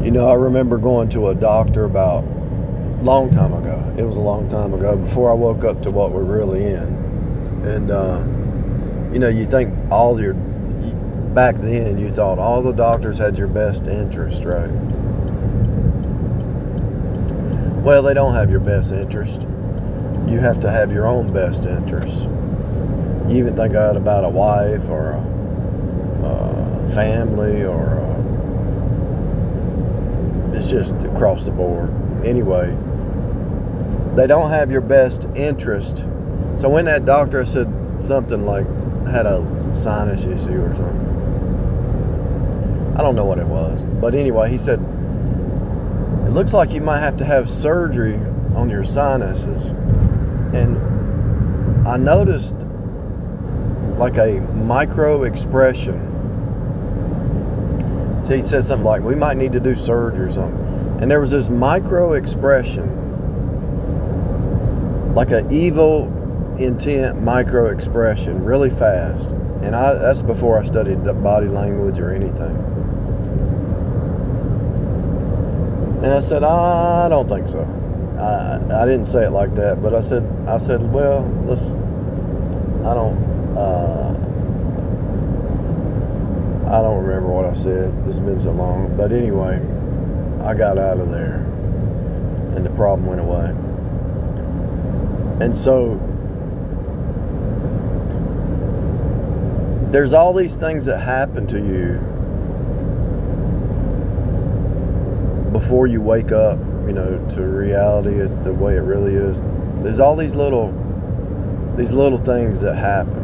I remember going to a doctor about long time ago. It was a long time ago, before I woke up to what we're really in. And you think back then you thought all the doctors had your best interest, right? Well, they don't have your best interest. You have to have your own best interest. You even think about a wife or a family, or it's just across the board. Anyway, they don't have your best interest. So when that doctor said something like, had a sinus issue or something, I don't know what it was, but anyway, he said, it looks like you might have to have surgery on your sinuses. And I noticed like a micro expression. So he said something like, we might need to do surgery or something. And there was this micro expression, like an evil intent micro expression, really fast. And that's before I studied body language or anything. And I said, I don't think so. I didn't say it like that, but I said, well, I don't remember what I said. This has been so long. But anyway, I got out of there and the problem went away. And so there's all these things that happen to you before you wake up, to reality, the way it really is. There's all these little things that happen.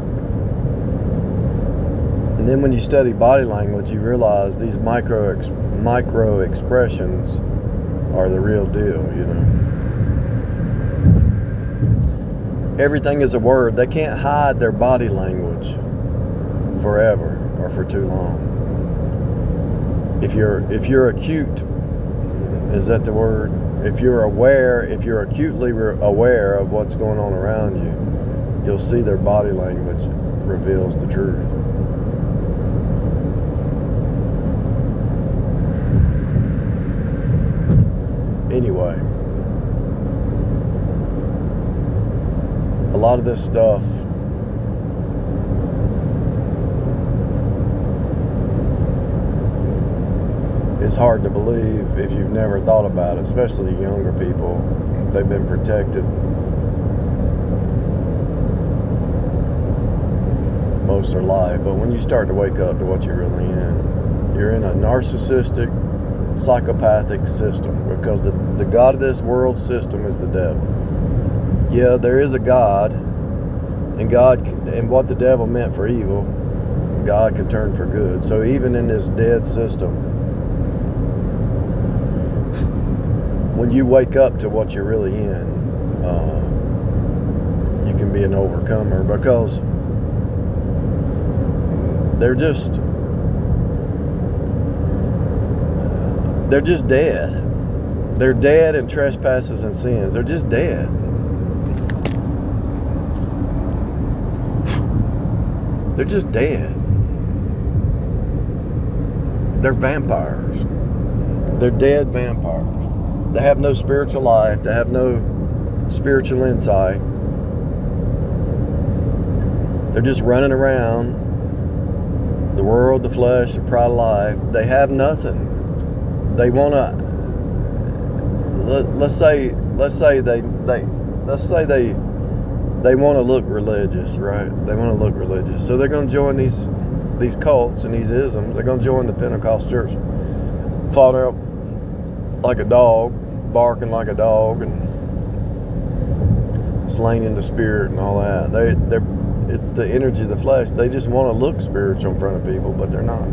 And then when you study body language, you realize these micro expressions are the real deal, Everything is a word. They can't hide their body language forever or for too long. If you're acute, is that the word? If you're acutely aware of what's going on around you, you'll see their body language reveals the truth. Anyway, a lot of this stuff is hard to believe if you've never thought about it, especially younger people. They've been protected most of their life. But when you start to wake up to what you're really in, you're in a narcissistic, psychopathic system, because the God of this world system is the devil. Yeah, there is a God, and what the devil meant for evil, God can turn for good. So even in this dead system, when you wake up to what you're really in, you can be an overcomer, because they're just dead. They're dead in trespasses and sins. They're just dead. They're just dead. They're vampires. They're dead vampires. They have no spiritual life. They have no spiritual insight. They're just running around the world, the flesh, the pride of life. They have nothing. They want to. Let's say they want to look religious, right? They want to look religious, so they're going to join these cults and these isms. They're going to join the Pentecostal church, fall out like a dog, barking like a dog, and slain in the spirit and all that. It's the energy of the flesh. They just want to look spiritual in front of people, but they're not.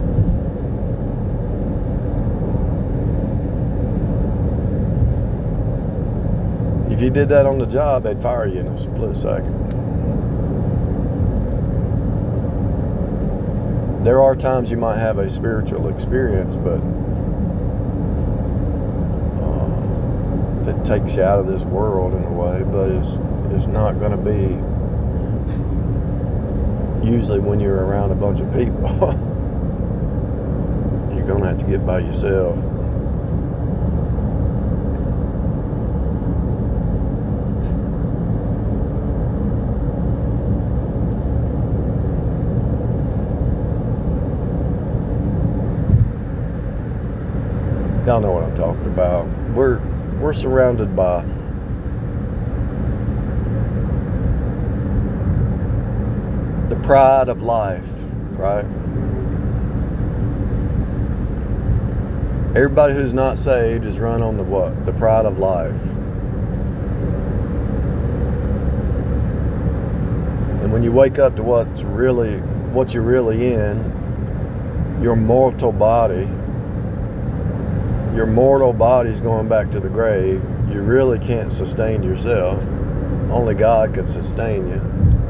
If you did that on the job, they'd fire you in a split second. There are times you might have a spiritual experience, but that takes you out of this world in a way, but it's not going to be usually when you're around a bunch of people. You're you're going to have to get by yourself. Y'all know what I'm talking about. We're surrounded by the pride of life, right? Everybody who's not saved is run on the what? The pride of life. And when you wake up to what you're really in, your mortal body's going back to the grave. You really can't sustain yourself. Only God can sustain you.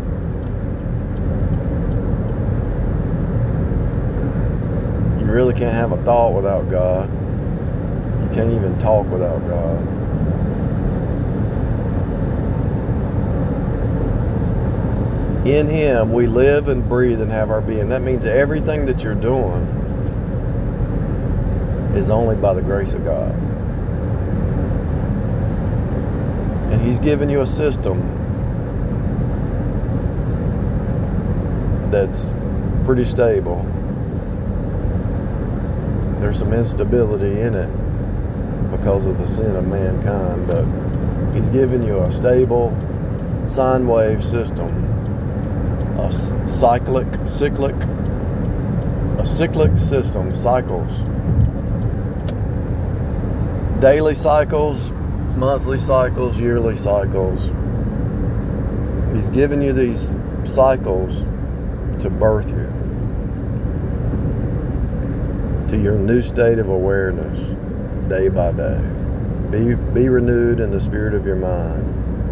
You really can't have a thought without God. You can't even talk without God. In Him, we live and breathe and have our being. That means everything that you're doing is only by the grace of God. And He's given you a system that's pretty stable. There's some instability in it because of the sin of mankind, but He's given you a stable sine wave system, a cyclic system, cycles. Daily cycles, monthly cycles, yearly cycles. He's given you these cycles to birth you to your new state of awareness, day by day. Be renewed in the spirit of your mind.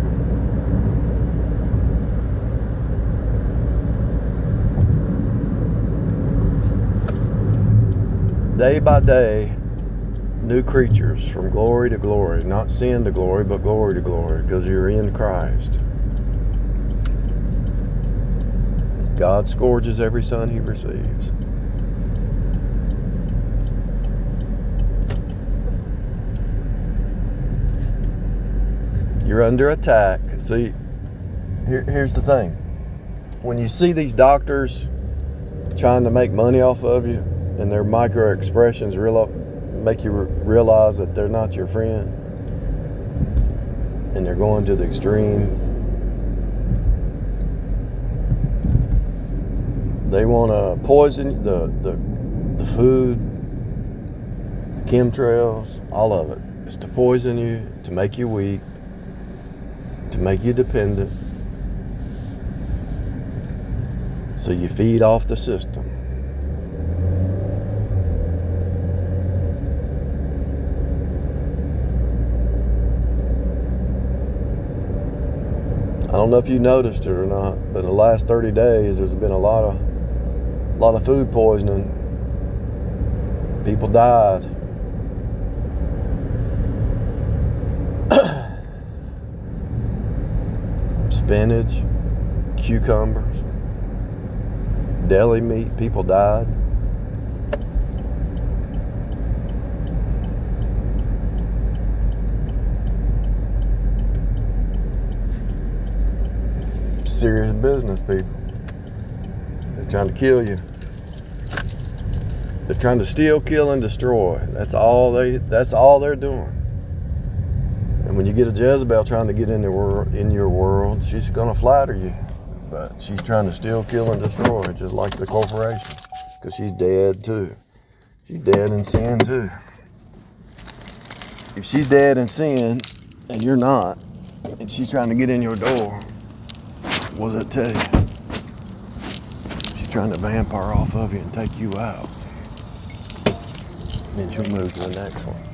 Day by day, new creatures from glory to glory, not sin to glory, but glory to glory, because you're in Christ. God scourges every son He receives. You're under attack. See, here's the thing. When you see these doctors trying to make money off of you, and their micro expressions make you realize that they're not your friend, and they're going to the extreme. They want to poison the food, the chemtrails, all of it. It's to poison you, to make you weak, to make you dependent, so you feed off the system. I don't know if you noticed it or not, but in the last 30 days, there's been a lot of food poisoning. People died. Spinach, cucumbers, deli meat, people died. Serious business, people. They're trying to kill you. They're trying to steal, kill, and destroy. That's all they're doing. And when you get a Jezebel trying to get in your world, she's gonna flatter you. But she's trying to steal, kill, and destroy, just like the corporation. Because she's dead too. She's dead in sin too. If she's dead in sin, and you're not, and she's trying to get in your door, what does it tell you? She's trying to vampire off of you and take you out. Then she'll move to the next one.